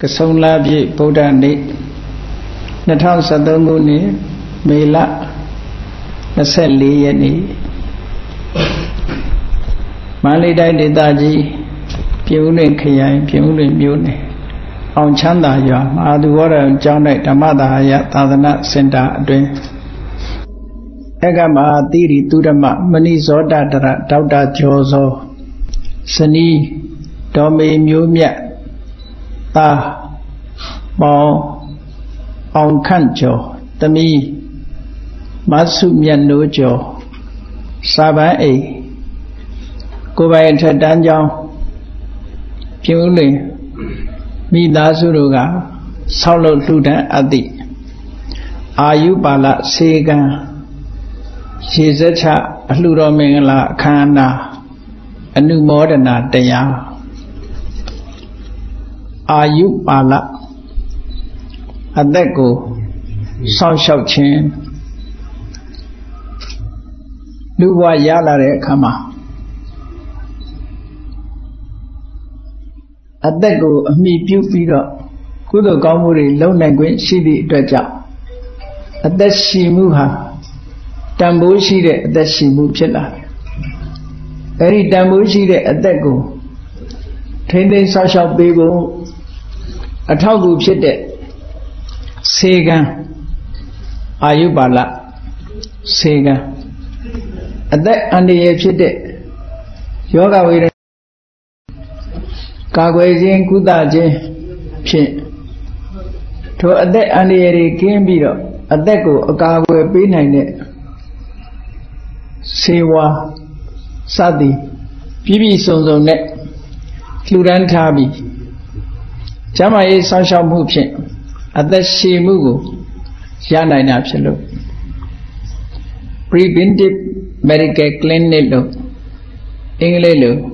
ကဆုံလာပြည့်ဗုဒ္ဓနေ့2013ခုနှစ်မေလ24ရက်နေ့မန္တလေးတိုင်းဒေသကြီးပြည်ဦးလွင်ခရိုင်ပြည်ဦးလွင်မြို့နယ်အောင်ချမ်းသာရွာမဟာသူဝရကျောင်း၌ဓမ္မဒါယသာသနာစင်တာအတွင်းဧကမဟာသီရိသုဓမ္မမဏိဇောတတရဒေါက်တာကျော်စောဇနီးဒေါ်မေမျိုးမြတ်သားပေါင်းအောင်ခန့်ကျော်သမီးမဆုမြတ်နိုးကျော်စာပန်းအိမ်ကိုယ်ပိုင်အထက်တန်းကျောင်းပြည်ဦးလွင်မိသားစုတို့ကဆောက်လုပ်လှူဒန်းအပ်သည့်အာယုပါလစေကံရေစက်ချအလှူတော်မင်္ဂလာအခမ်းအနားအနုမောဒနာတရားအာယုပါလအသက်ကိုစောင့်ရှောက်ခြင်းလူဘဝရလာတဲ့အခါမှာအသက်ကိုအမိပြုပြီးတော့ကုသိုလ်ကောင်းမှုတွေလုပ်နိုင်ခွင့်ရှိသည့်အတွက်ကြောင့်အသက်ရှိမှုဟာတန်ဖိုးရှိတဲ့အသက်ရှိမှုဖြစ်လာတယ်။အဲဒီတန်ဖိုးရှိတဲ့အသက်ကိုထိန်းသိမ်းဆောက်ရှောက်ပေးဖို့အထောက်အကူဖြစ်တဲ့စေကံအာယုပါလစေကံအသက်အန္တရာယ်ဖြစ်တဲ့ယောဂဝေဒနာကာကွယ်ခြင်းကုသခြင်းဖြင့်ထိုအသက်အန္တရာယ်တွေကင်းပြီးတော့အသက်ကိုအကာအကွယ်ပေးနိုင်တဲ့စေဝါစသည်ပြည့်ပြည့်စုံစုံနဲ့လှူဒန်းထားပြီးကျမ်းမာရေးစောင့်ရှောက်မှုဖြင့်အသက်ရှည်မှုကိုရနိုင်တာဖြစ်လို့ Preventive Medical Clinic လို့အင်္ဂလိပ်လို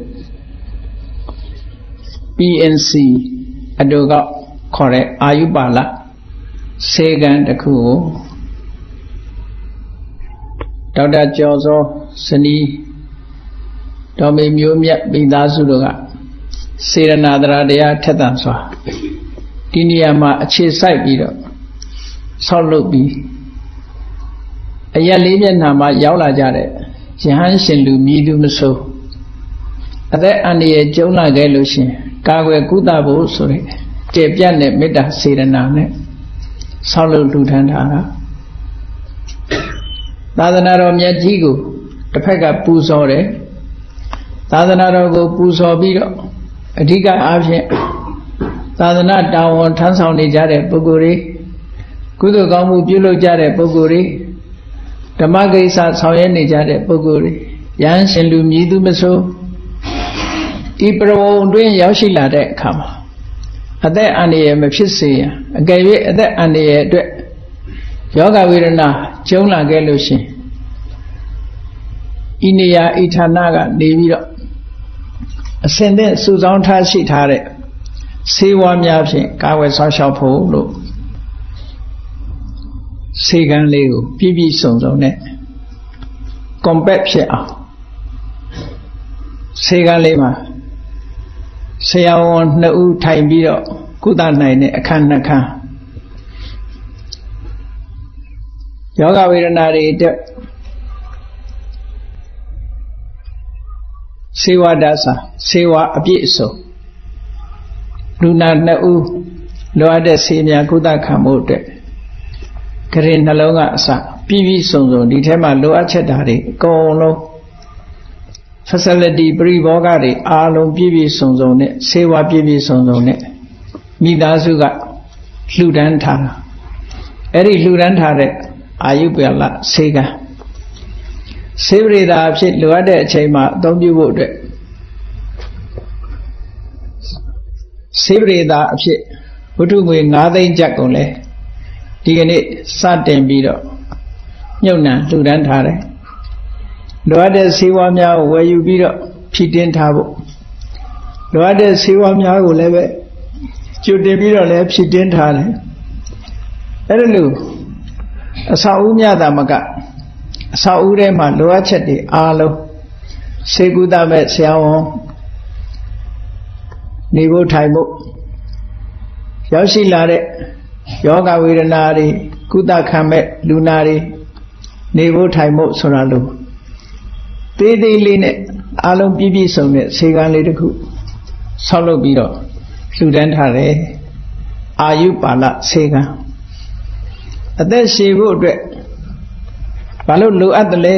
PNC အတူကခေါ်တဲ့အာယုပါလစေကံတစ်ခုကိုဒေါက်တာကျော်စောဇနီးဒေါ်မေမျိုးမြတ်မိသားစုတို့ကစေရနာတရားထက်သန်စွာဒီနေရာမှာအခြေစိုက်ပြီးတော့ဆောက်လုပ်ပြီးအရက်လေးမျက်နှာမှာရောက်လာကြတဲ့ယဟန်ရှင်လူမြည်သူမဆိုးအသက်အန္တရာယ်ကျုံလာခဲ့လို့ရှင်ကာကွယ်ကုသဖို့ဆိုတဲ့ကျေပြတ်တဲ့မေတ္တာစေရနာနဲ့ဆောက်လုပ်လှူဒန်းတာကသာသနာတော်မြတ်ကြီးကိုတစ်ဖက်ကပူဇော်တယ်သာသနာတော်ကိုပူဇော်ပြီးတော့အဓိကအားဖြင့်သာသနာတာဝန်ထမ်းဆောင်နေကြတဲ့ပုဂ္ဂိုလ်တွေကုသိုလ်ကောင်းမှုပြုလုပ်ကြတဲ့ပုဂ္ဂိုလ်တွေဓမ္မကိစ္စဆောင်ရွက်နေကြတဲ့ပုဂ္ဂိုလ်တွေယဟန်ရှင်လူမြည်သူမဆိုဒီပရဝုံအတွင်းရောက်ရှိလာတဲ့အခါမှာအသက်အန္တရာယ်မဖြစ်စေရန်အကယ်၍အသက်အန္တရာယ်အတွက်ယောဂဝေဒနာကျုံလာခဲ့လို့ရှင်ဤနေရာဤဌာနကနေပြီးတော့အစဉ်သင့်စုဆောင်းထားရှိထားတဲ့ဆေးဝါးများဖြင့်ကာဝယ်ဆောက်ရှောက်ဖို့လို့ဆေးကန်းလေးကိုပြည့်ပြည့်စုံစုံနဲ့ compact ဖြစ်အောင်ဆေးကန်းလေးမှာဆရာဝန်2ဦးထိုင်ပြီးတော့ကုသနိုင်တဲ့အခန်း2ခန်းယောဂဝေဒနာတွေအတွက်စေဝဒသစေဝအပြည့်အစုံလူနာ2ဦးလိုအပ်တဲ့ဆေးများကုသခံဖို့အတွက်ခရင်နှလုံးကအစပြည့်ပြည့်စုံစုံဒီထဲမှာလိုအပ်ချက်တွေအကုန်လုံး facility ပရိဘောဂတွေအားလုံးပြည့်ပြည့်စုံစုံနဲ့ဆေးဝါးပြည့်ပြည့်စုံစုံနဲ့မိသားစုကလှူဒန်းထားတာအဲ့ဒီလှူဒန်းထားတဲ့အာယုပလစေကံစေဝရိတာအဖြစ်လိုအပ်တဲ့အချိန်မှာအသုံးပြုဖို့အတွက်စေဝရိတာအဖြစ်ဝတ္ထုငွေ9သိန်းကျပ်ကုန်လဲဒီကနေ့စတင်ပြီးတော့မြုပ်နှံလှူဒန်းထားတယ်လိုအပ်တဲ့ဆေးဝါးများကိုဝယ်ယူပြီးတော့ဖြည့်တင်းထားဖို့လိုအပ်တဲ့ဆေးဝါးများကိုလည်းပဲကြိုတင်ပြီးတော့လည်းဖြည့်တင်းထားတယ်အဲ့ဒါလို့အဆောက်အဦများသာမကအဆောက်အဦထဲမှာလိုအပ်ချက်တွေအားလုံးစေကုသမဲ့ဆရာဝန်နေဖို့ထိုင်ဖို့ရောက်ရှိလာတဲ့ယောဂဝေဒနာတွေကုသခံမဲ့လူနာတွေနေဖို့ထိုင်ဖို့ဆိုတာလို့သေးသေးလေးနဲ့အလုံးပြည့်ပြည့်စုံတဲ့ဆေးကန်းလေးတစ်ခုဆောက်လုပ်ပြီးတော့လှူဒန်းထားတယ်အာယုပါလဆေးကန်းအသက်ရှည်ဖို့အတွက်ဘာလို့လိုအပ်တယ်လဲ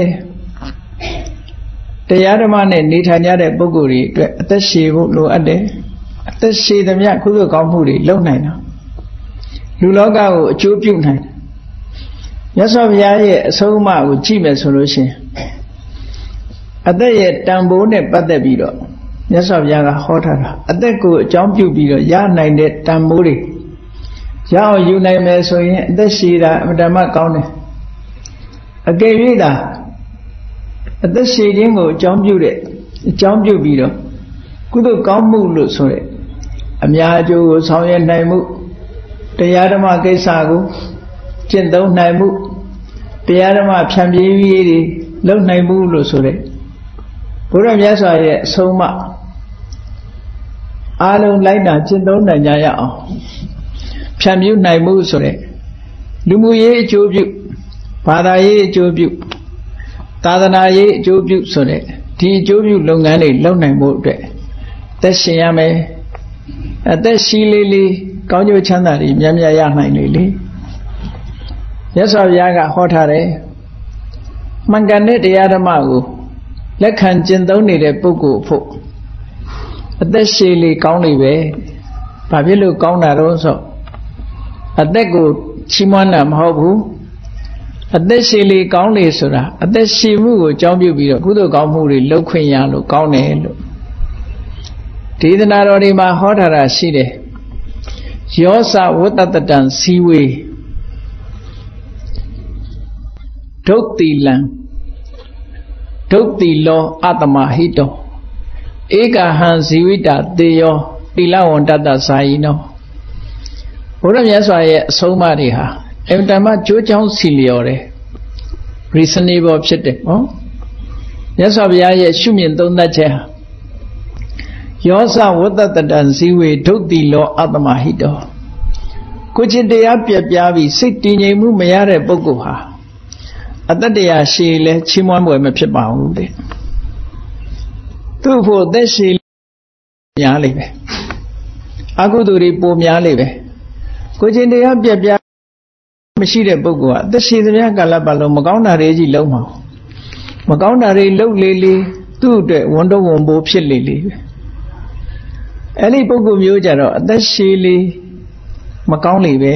တရားဓမ္မနဲ့နေထိုင်ကြတဲ့ပုဂ္ဂိုလ်တွေအတွက်အသက်ရှည်ဖို့လိုအပ်တယ်အသက်ရှည်သမျှကုသိုလ်ကောင်းမှုတွေလုပ်နိုင်တာလူလောကကိုအကျိုးပြုနိုင်တယ်မြတ်စွာဘုရားရဲ့အဆုံးအမကိုကြည့်မယ်ဆိုလို့ရှိရင်အသက်ရဲ့တန်ဖိုးနဲ့ပတ်သက်ပြီးတော့မြတ်စွာဘုရားကဟောထားတာအသက်ကိုအကြောင်းပြုပြီးတော့ရနိုင်တဲ့တန်ဖိုးတွေရအောင်ယူနိုင်မယ်ဆိုရင်အသက်ရှည်တာအမှန်တမ်းကောင်းတယ်အကယ်၍သာအသက်ရှည်ခြင်းကိုအကြောင်းပြုပြီးတော့ကုသိုလ်ကောင်းမှုလို့ဆိုတဲ့အများအကျိုးကိုဆောင်ရွက်နိုင်မှုတရားဓမ္မကိစ္စကိုကျင့်သုံးနိုင်မှုတရားဓမ္မဖြန့်ဖြေးရေးတွေလုပ်နိုင်မှုလို့ဆိုတဲ့ဘုရားမြတ်စွာရဲ့အဆုံးအမအားလုံးလိုက်တာကျင့်သုံးနိုင်ကြရအောင်ဖြန့်ဖြူးနိုင်မှုဆိုတဲ့လူမှုရေးအကျိုးပြုဘာသာရေးအကျိုးပြုသာသနာရေးအကျိုးပြုဆိုတဲ့ဒီအကျိုးပြုလုပ်ငန်းတွေလုပ်နိုင်ဖို့အတွက်သက်ရှင်ရမယ်အသက်ရှိလေးလေးကောင်းကျိုးချမ်းသာတွေများများရနိုင်လေလေမြတ်စွာဘုရားကဟောထားတယ်မှန်ကန်တဲ့တရားဓမ္မကိုလက်ခံကျင့်သုံးနေတဲ့ပုဂ္ဂိုလ်ဖို့အသက်ရှည်လေးကောင်းလေပဲဘာဖြစ်လို့ကောင်းတာတော့ဆိုအသက်ကိုချီးမွမ်းတာမဟုတ်ဘူးအသက်ရှည်လေးကောင်းလေဆိုတာအသက်ရှည်မှုကိုအကြောင်းပြုပြီးတော့ကုသိုလ်ကောင်းမှုတွေလုပ်ခွင့်ရလို့ကောင်းတယ်လို့ဒေသနာတော်တွေမှာဟောထားတာရှိတယ်ယောသဝတ္တတံဇီဝေဒုတ်တိလံဒုတ်တိလောအတ္တမဟိတောဧကဟံဇီဝိတာတေယောတိလဝန္တတဇာယိနောဘုရားမြတ်စွာရဲ့အဆုံးအမတွေဟာအင်တမကြိုးချောင်းစီလျော်တယ် reasonable ဖြစ်တယ်နော်မြတ်စွာဘုရားရဲ့ရှုမြင်သုံးသပ်ချက်ဟာယောသဝတ္တတံဇီဝေဒုတ်တိလောအတ္တမဟိတောကိုจิตတရားပြက်ပြားပြီးစိတ်တည်ငြိမ်မှုမရတဲ့ပုဂ္ဂိုလ်ဟာအတ္တတရားရှည်လဲချီးမွမ်းပွဲမဖြစ်ပါဘူးတဲ့သူ့ဖို့သက်ရှည်များလိမ့်မယ်အကုသိုလ်တွေပိုများလိမ့်မယ်ကိုจิตတရားပြက်ပြားမရှိတဲ့ပုဂ္ဂိုလ်ကအသက်ရှည်သမျှကာလပတ်လုံးမကောင်းတာတွေကြီးလုံးမှာမကောင်းတာတွေလုပ်လေလေသူ့အတွက်ဝန်တော့ဝန်ပိုးဖြစ်လေလေအဲ့ဒီပုဂ္ဂိုလ်မျိုးကြတော့အသက်ရှည်လေမကောင်းလေပဲ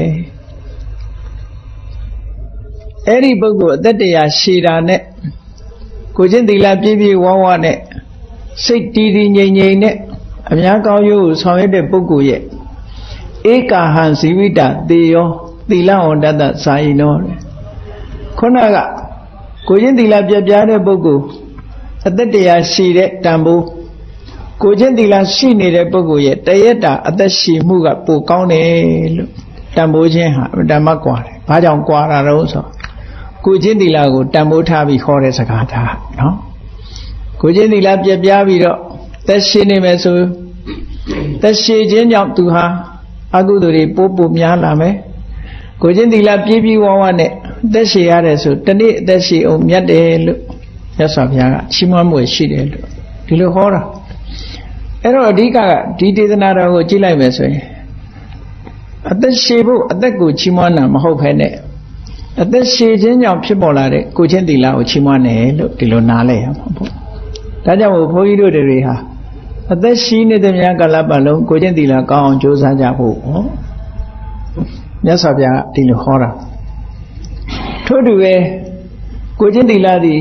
အဲ့ဒီပုဂ္ဂိုလ်အသက်တရားရှည်တာနဲ့ကိုချင်းသီလပြည့်ပြည့်ဝဝနဲ့စိတ်တည်တည်ငြိမ်ငြိမ်နဲ့အများကောင်းကျိုးကိုဆောင်ရွက်တဲ့ပုဂ္ဂိုလ်ရဲ့ဧကာဟံဇီဝိတတေယောသီလဝန္တတဇာယိနောတဲ့ခုနကကိုချင်းသီလပြည့်ပြားတဲ့ပုဂ္ဂိုလ်အသက်တရားရှည်တဲ့တန်ဖိုးကိုချင်းသီလရှိနေတဲ့ပုဂ္ဂိုလ်ရဲ့တရက်တာအသက်ရှည်မှုကပိုကောင်းတယ်လို့တန်ဖိုးခြင်းဟာဓမ္မကွာတယ်။ဘာကြောင့်ကွာတာတော့ဆိုကိုချင်းသီလကိုတန်ဖိုးထားပြီးခေါ်တဲ့စကားထားနော်။ကိုချင်းသီလပြက်ပြားပြီးတော့သက်ရှည်နေမယ်ဆိုသက်ရှည်ခြင်းကြောင့်သူဟာအကုသိုလ်တွေပိုများလာမယ်။ကိုချင်းသီလပြည့်ပြည့်ဝဝနဲ့သက်ရှည်ရတယ်ဆိုတနေ့အသက်ရှည်အောင်မြတ်တယ်လို့မြတ်စွာဘုရားကချီးမွမ်းမှုရှိတယ်လို့ဒီလိုဟောတာအဲ့တော့အဓိကဒီဒေသနာတော်ကိုကြည့်လိုက်မယ်ဆိုရင်အသက်ရှည်ဖို့အသက်ကိုချီးမွမ်းတာမဟုတ်ဘဲနဲ့အသက်ရှည်ခြင်းကြောင့်ဖြစ်ပေါ်လာတဲ့ကိုချင်းသီလကိုချီးမွမ်းတယ်လို့ဒီလိုနားလည်ရမှာပေါ့ဒါကြောင့်ဘုန်းကြီးတို့တွေဟာအသက်ရှည်နေတဲ့များကာလပတ်လုံးကိုချင်းသီလကောင်းအောင်ကြိုးစားကြဖို့ဟောမြတ်စွာဘုရားဒီလိုဟောတာထို့တူပဲကိုချင်းသီလသည်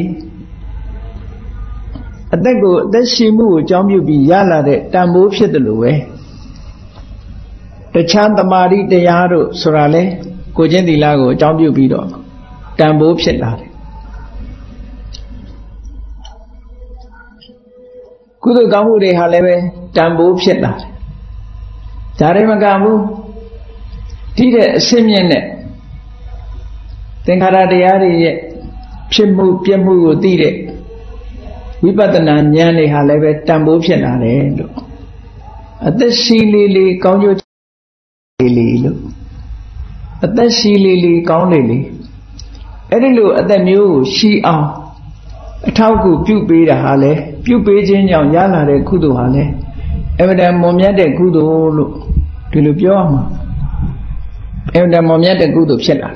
အသက်ကိုအသက်ရှင်မှုကိုအကြောင်းပြုပြီးရလာတဲ့တန်ဖိုးဖြစ်တယ်လို့ပဲတခြားတမာတိတရားတို့ဆိုတာလေကိုချင်းသီလကိုအကြောင်းပြုပြီးတော့တန်ဖိုးဖြစ်လာတယ်ကုသိုလ်ကောင်းမှုတွေဟာလည်းပဲတန်ဖိုးဖြစ်လာတယ်ဒါတွေမကဘူးဒီတဲ့အစင်းမြင့်တဲ့သင်္ခါရတရားတွေရဲ့ဖြစ်မှုပြည့်မှုကိုသိတဲ့ဝိပဿနာဉာဏ်တွေဟာလည်းပဲတန်ဖိုးဖြစ်လာတယ်လို့အသက်ရှိလေးလေးကောင်းကျိုးလေးလို့အသက်ရှိလေးကောင်းလေးအဲ့ဒီလိုအသက်မျိုးကိုရှိအောင်အထောက်အကူပြုပေးတာဟာလေပြုပေးခြင်းကြောင့်ရလာတဲ့ကုသိုလ်ဟာလေအမှန်တန်မွန်မြတ်တဲ့ကုသိုလ်လို့ဒီလိုပြောရမှာအမှန်တန်မွန်မြတ်တဲ့ကုသိုလ်ဖြစ်လာ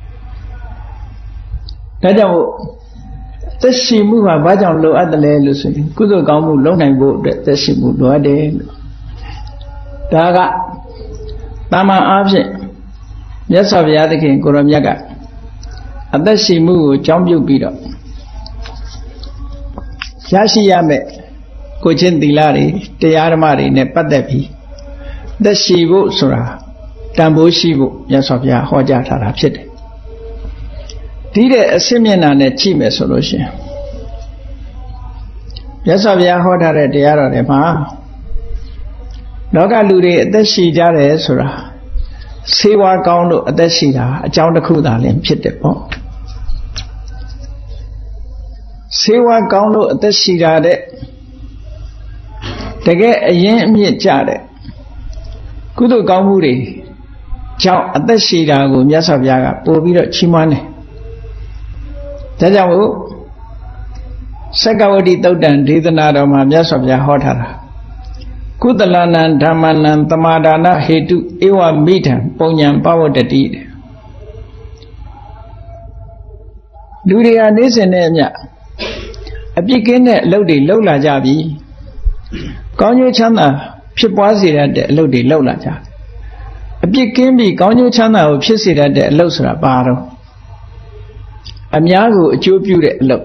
တယ်ဒါကြောင့်သက်ရှိမှုဟာဘာကြောင့်လိုအပ်တယ်လဲလို့ဆိုရင်ကုသိုလ်ကောင်းမှုလုပ်နိုင်ဖို့အတွက်သက်ရှိမှုလိုအပ်တယ်လို့ဒါကတာမန်အားဖြင့်မြတ်စွာဘုရားသခင်ကိုရောမြတ်ကအသက်ရှိမှုကိုကြောင်းပြုပြီးတော့ရရှိရမယ်ကိုချင်းသီလတွေတရားဓမ္မတွေနဲ့ပတ်သက်ပြီးသက်ရှိဖို့ဆိုတာတန်ဖိုးရှိဖို့မြတ်စွာဘုရားဟောကြားထားတာဖြစ်တယ်ဒီတဲ့အစစ်မျက်နှာနဲ့ကြည့်မယ်ဆိုလို့ရှိရင်မြတ်စွာဘုရားဟောထားတဲ့တရားတော်တွေမှာလောကလူတွေအသက်ရှိကြတယ်ဆိုတာဆေးဝါးကောင်းလို့အသက်ရှိတာအကြောင်းတစ်ခုသာလင်းဖြစ်တယ်ပေါ့ဆေးဝါးကောင်းလို့အသက်ရှိတာတဲ့တကယ်အရင်အမြင့်ကြတဲ့ကုသိုလ်ကောင်းမှုတွေကြောင့်အသက်ရှိတာကိုမြတ်စွာဘုရားကပို့ပြီးတော့ချီးမွမ်းတယ်ဒါကြောင့်မို့စက္ကဝတိသုတ်တံဒေသနာတော်မှာမြတ်စွာဘုရားဟောထားတာကုသလနံဓမ္မနံသမာဒါနဟေတုဧဝမိထံပုံညာပဝတ္တတိလူတွေဟာနေစဉ်နဲ့အမျှအပြစ်ကင်းတဲ့အလုပ်တွေလုပ်လာကြပြီကောင်းကျိုးချမ်းသာဖြစ်ပွားစေတတ်တဲ့အလုပ်တွေလုပ်လာကြအပြစ်ကင်းပြီးကောင်းကျိုးချမ်းသာကိုဖြစ်စေတတ်တဲ့အလုပ်ဆိုတာဘာတော့အများကိုအကျိုးပြုတဲ့အလုပ်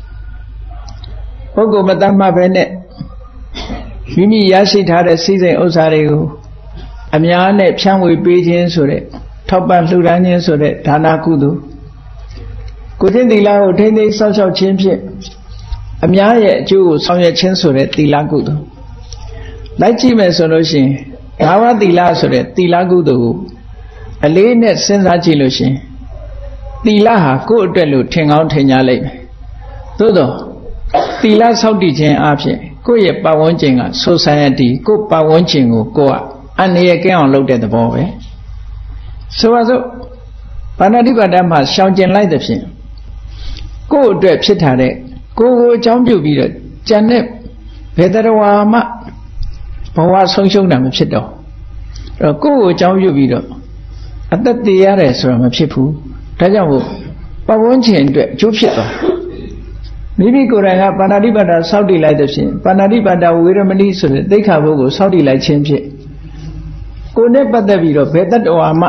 ပုဂ္ဂိုလ်မတတ်မှပဲနဲ့မိမိရရှိထားတဲ့စိစိမ်ဥစ္စာတွေကိုအများနဲ့ဖြန့်ဝေပေးခြင်းဆိုတဲ့ထောက်ပံ့လှူဒါန်းခြင်းဆိုတဲ့ဒါနကုသိုလ်ကိုယ်ချင်းသီလကိုထိမ့်သိမ်းစောင့်ရှောက်ခြင်းဖြင့်အများရဲ့အကျိုးကိုဆောင်ရွက်ခြင်းဆိုတဲ့သီလကုသိုလ်လိုက်ကြည့်မယ်ဆိုလို့ရှိရင်ဘာဝသီလဆိုတဲ့သီလကုသိုလ်ကိုအလေးနဲ့စဉ်းစားကြည့်လို့ရှိရင်သီလဟာကိုယ့်အတွက်လို့ထင်ကောင်းထင်ကြလိမ့်မယ်သို့တော့သီလဆောက်တည်ခြင်းအပြင်ကိုယ့်ရဲ့ပတ်ဝန်းကျင်က society ကိုယ့်ပတ်ဝန်းကျင်ကိုကိုယ်ကအန္တရာယ်ကင်းအောင်လုပ်တဲ့သဘောပဲဆိုပါစို့ဘာနာတိပါဒမှာရှောင်ကျင်လိုက်တဲ့ဖြင့်ကိုယ့်အတွက်ဖြစ်ထားတဲ့ကိုယ်ကိုအကြောင်းပြုပြီးတော့ကြံတဲ့ဘယ်တရားဝါမှဘဝဆုံးရှုံးတာမဖြစ်တော့အဲ့တော့ကိုယ့်ကိုအကြောင်းပြုပြီးတော့အသက်တည်ရတယ်ဆိုတာမဖြစ်ဘူးဒါကြောင့်မို့ပတ်ဝန်းကျင်အတွက်အကျိုးဖြစ်သွားမိမိကိုယ်တိုင်ကပါဏာတိပါဒစောင့်တည်လိုက်တဲ့ဖြင့်ပါဏာတိပါဒဝေရမဏိဆိုတဲ့သိက္ခာပုဒ်ကိုစောင့်တည်လိုက်ခြင်းဖြင့်ကိုယ်နဲ့ပတ်သက်ပြီးတော့ဘယ်တတ္တဝါမှ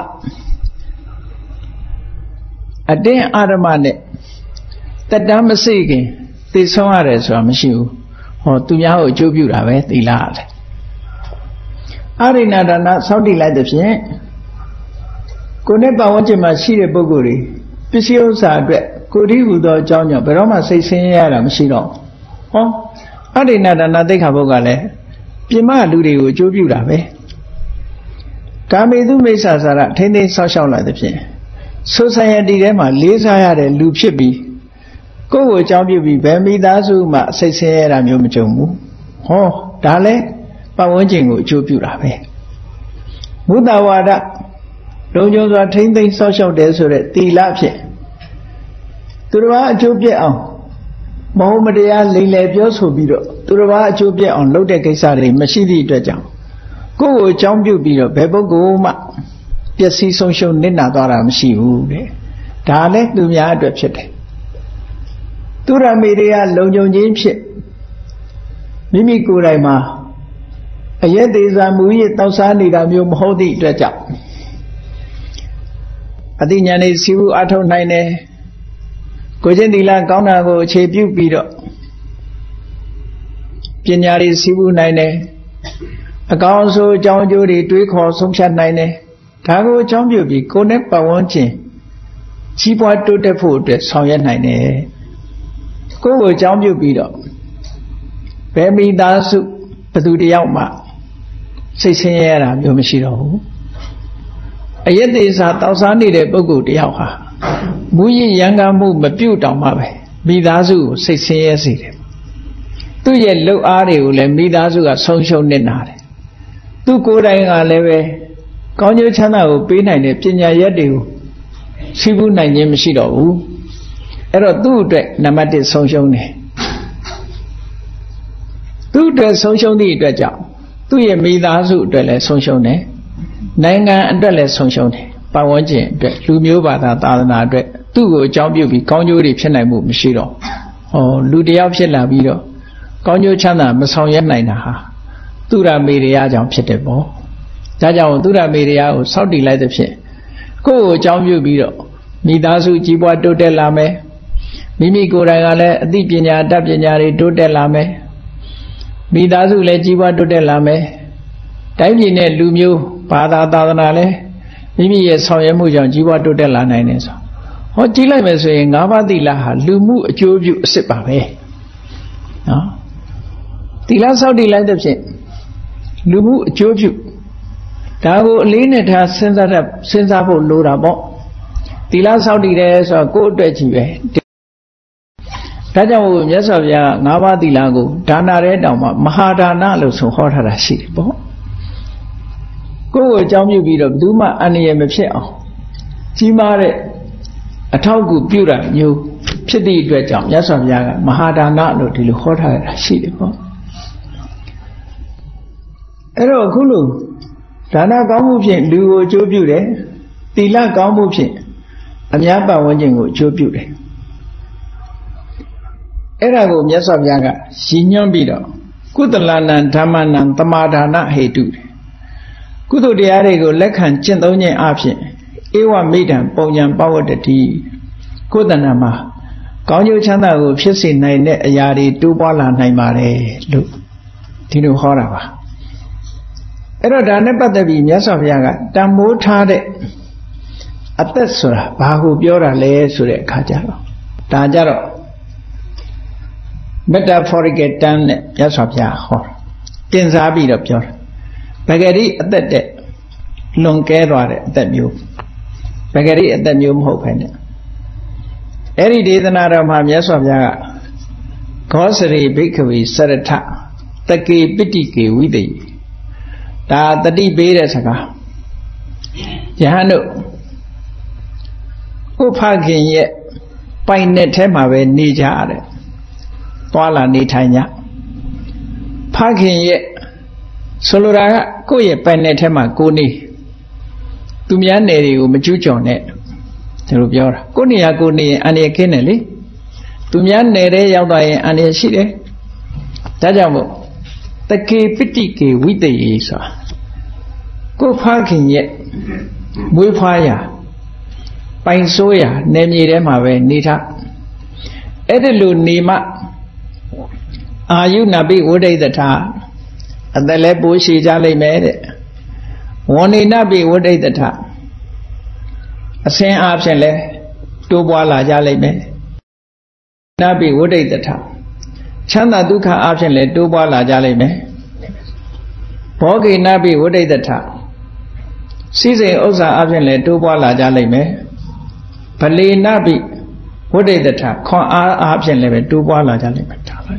အတင်းအာရမနဲ့တက်တမ်းမစိခင်သိဆုံးရတယ်ဆိုတာမရှိဘူးဟောသူများကိုအကျိုးပြုတာပဲသီလရတယ်အာရိဏဒါနစောင့်တည်လိုက်တဲ့ဖြင့်ကိုယ်နဲ့ပတ်ဝန်းကျင်မှာရှိတဲ့ပုဂ္ဂိုလ်တွေပစ္စည်းဥစ္စာအတွက်ကိုယ်တည်းဟူသောအကြောင်းကြောင့်ဘယ်တော့မှစိတ်ဆင်းရဲရတာမရှိတော့ဟောအာရိဏဒါနသိက္ခာပုဒ်ကလည်းပြင်မလူတွေကိုအကျိုးပြုတာပဲကာမေတုမိစ္ဆာစာရထိမ့်သိမ်းဆောက်ရှောက်လာတဲ့ဖြင့် society ထဲမှာလေးစားရတဲ့လူဖြစ်ပြီးကိုယ့်ကိုအကြောင်းပြုပြီးဘယ်မိသားစုမှစိတ်ဆင်းရဲတာမျိုးမကြုံဘူးဟောဒါလည်းပတ်ဝန်းကျင်ကိုအကျိုးပြုတာပဲမုဒ္ဒဝါဒလုံခြုံစွာထိမ့်သိမ်းဆောက်ရှောက်တယ်ဆိုတဲ့သီလဖြင့်သူတစ်ပါးအကျိုးပြည့်အောင်မဟုတ်မတရားလိမ်လည်ပြောဆိုပြီးတော့သူတစ်ပါးအကျိုးပြည့်အောင်လုပ်တဲ့ကိစ္စတွေမရှိသည့်အတွက်ကြောင့်ကိုယ့်ကိုအကြောင်းပြုပြီးတော့ဘယ်ပုဂ္ဂိုလ်မှပျက်စီးဆုံးရှုံးနစ်နာသွားတာမရှိဘူးတဲ့ဒါလည်းသူများအတွက်ဖြစ်တယ်သူရမေတွေကလုံခြုံခြင်းဖြစ်မိမိကိုယ်တိုင်မှာအယက်သေးစာမူရတောက်စားနေတာမျိုးမဟုတ်သည့်အတွက်ကြောင့်အတိညာဏ်နဲ့စီဝအထောက်နိုင်တယ်ကိုချင်းသီလကောင်းတာကိုအခြေပြုပြီးတော့ပညာတွေစီးပူးနိုင်တယ်အကောင်းဆုံးအကြောင်းအကျိုးတွေတွေးခေါ်ဆုံးဖြတ်နိုင်တယ်ဒါကိုအကြောင်းပြုပြီးကိုယ်နဲ့ပတ်ဝန်းကျင်ကြီးပွားတိုးတက်ဖို့အတွက်ဆောင်ရွက်နိုင်တယ်ကိုယ်ကိုအကြောင်းပြုပြီးတော့ဘယ်မိသားစုဘယ်သူတယောက်မှစိတ်ဆင်းရဲရတာမျိုးမရှိတော့ဘူးအယက်သေးစာတောက်စားနေတဲ့ပုဂ္ဂိုလ်တယောက်ဟာမူရင်းရန်ကမှုမပြုတ်တောင်မှပဲမိသားစုကိုစိတ်ဆင်းရဲစေတယ်သူ့ရဲ့လှုပ်အားတွေကိုလည်းမိသားစုကဆုံးရှုံးနစ်နာတယ်သူကိုယ်တိုင်ကလည်းပဲကောင်းကျိုးချမ်းသာကိုပေးနိုင်တဲ့ပညာရက်တွေကိုစီးပူးနိုင်ခြင်းမရှိတော့ဘူးအဲ့တော့သူ့အတွက်နံပါတ်1ဆုံးရှုံးတယ်သူ့အတွက်ဆုံးရှုံးသည့်အတွက်ကြောင့်သူ့ရဲ့မိသားစုအတွက်လည်းဆုံးရှုံးတယ်နိုင်ငံအတွက်လည်းဆုံးရှုံးတယ်ပတ်ဝန်းကျင်အတွက်လူမျိုးဘာသာသာသနာအတွက်သူ့ကိုအကြောင်းပြုပြီးကောင်းကျိုးတွေဖြစ်နိုင်မှုမရှိတော့လူတယောက်ဖြစ်လာပြီးတော့ကောင်းကျိုးချမ်းသာမဆောင်ရွက်နိုင်တာဟာသူရမေရယကြောင့်ဖြစ်တယ်ပေါ့ဒါကြောင့်သူရမေရယကိုစောင့်တည်လိုက်တဲ့ဖြင့်ကိုယ့်ကိုအကြောင်းပြုပြီးတော့မိသားစုကြီးပွားတိုးတက်လာမယ်မိမိကိုယ်တိုင်ကလည်းအသိပညာတတ်ပညာတွေတိုးတက်လာမယ်မိသားစုလည်းကြီးပွားတိုးတက်လာမယ်တိုင်းပြည်နဲ့လူမျိုးဘာသာသာသနာလည်းမိမိရဲ့ဆောင်ရွက်မှုကြောင့်ကြီးပွားတိုးတက်လာနိုင်တယ်ဆိုဟောကြည့်လိုက်မယ်ဆိုရင်၅ပါးသီလဟာလူမှုအကျိုးပြုအစစ်ပါပဲနော်သီလစောင့်တည်လိုက်တဲ့ဖြင့်လူမှုအကျိုးပြုဒါကိုအလေးနဲ့ထားစဉ်းစားဖို့လိုတာပေါ့သီလစောင့်တည်တယ်ဆိုတော့ကိုယ့်အတွက်ကြီးပဲဒါကြောင့်မြတ်စွာဘုရား၅ပါးသီလကိုဒါနတဲ့တောင်မှမဟာဒါနလို့ဆိုဟောထားတာရှိတယ်ပေါ့ကိုယ့်ကိုအကြောင်းပြုပြီးတော့ဘယ်သူမှအန္တရာယ်မဖြစ်အောင်ကြီးမားတဲ့အထောက်အကူပြုတာမျိုးဖြစ်သည့်အတွက်ကြောင့်မြတ်စွာဘုရားကမဟာဒါနလို့ဒီလိုဟောထားတာရှိတယ်ပေါ့အဲ့တော့အခုလိုဒါနကောင်းမှုဖြင့်လူကိုအကျိုးပြုတယ်သီလကောင်းမှုဖြင့်အများပတ်ဝန်းကျင်ကိုအကျိုးပြုတယ်အဲ့ဒါကိုမြတ်စွာဘုရားကရည်ညွှန်းပြီးတော့ကုသလနံဓမ္မနံသမာဒါနဟေတုကုသိုလ်တရားတွေကိုလက်ခံကျင့်သုံးခြင်းအပြင်ဧဝမိဒံပုံညာပဝတ္တိကိုယ်တဏ္ဍာမှာကောင်းကျိုးချမ်းသာကိုဖြစ်စေနိုင်တဲ့အရာတွေတိုးပွားလာနိုင်ပါတယ်လို့ဒီလိုဟောတာပါအဲ့တော့ဒါနဲ့ပတ်သက်ပြီးမြတ်စွာဘုရားကတန်မိုးထားတဲ့အသက်ဆိုတာဘာကိုပြောတာလဲဆိုတဲ့အခါကျတော့ဒါကြတော့ metaphorical term နဲ့မြတ်စွာဘုရားဟောတင်စားပြီးတော့ပြောတာပဂရိအသက်တဲ့လွန်ကဲသွားတဲ့အသက်မျိုးပဂရိအသက်မျိုးမဟုတ်ဘဲနဲ့အဲ့ဒီဒေသနာတော်မှာမြတ်စွာဘုရားကဂောစရိဘိက္ခဝေစရထတကေပိတိကေဝိတေဒါတတိပေးတဲ့စကားယဟန်တို့ဥဖခင်ရဲ့ပိုင်နဲ့ထဲမှာပဲနေကြရတယ်သွားလာနေထိုင်ကြဖခင်ရဲ့ဆိုလိုတာကကိုယ့်ရဲ့ပိုင်နဲ့ထဲမှာကိုနေသူများနယ်တွေကိုမကျူးကျော်နဲ့ဒါလိုပြောတာကိုနေရကိုနေရင်အန္တရာယ်ကင်းတယ်လေသူများနယ်ထဲရောက်သွားရင်အန္တရာယ်ရှိတယ်ဒါကြောင့်မို့တကေပိတိကေဝိတေဆိုတာကိုဖခင်ရဲ့မွေးဖွားရာပိုင်ဆိုးရာနယ်မြေထဲမှာပဲနေထားအဲ့ဒီလိုနေမှအာယုနာပိဝိဒိတထာအသက်လည်းပိုးရှည်ကြလိမ့်မယ်တဲ့ဝဏိနပိဝိဒိတထာအစင်းအားဖြင့်လည်းတိုးပွားလာကြလိမ့်မယ်နပိဝိဒိတထာချမ်းသာဒုက္ခအားဖြင့်လည်းတိုးပွားလာကြလိမ့်မယ်ဘောဂိနပိဝိဒိတထာစိစိမ်ဥစ္စာအားဖြင့်လည်းတိုးပွားလာကြလိမ့်မယ်ဗလေနပိဝိဒိတထာခွန်အားဖြင့်လည်းပဲတိုးပွားလာကြလိမ့်မယ်ဒါပဲ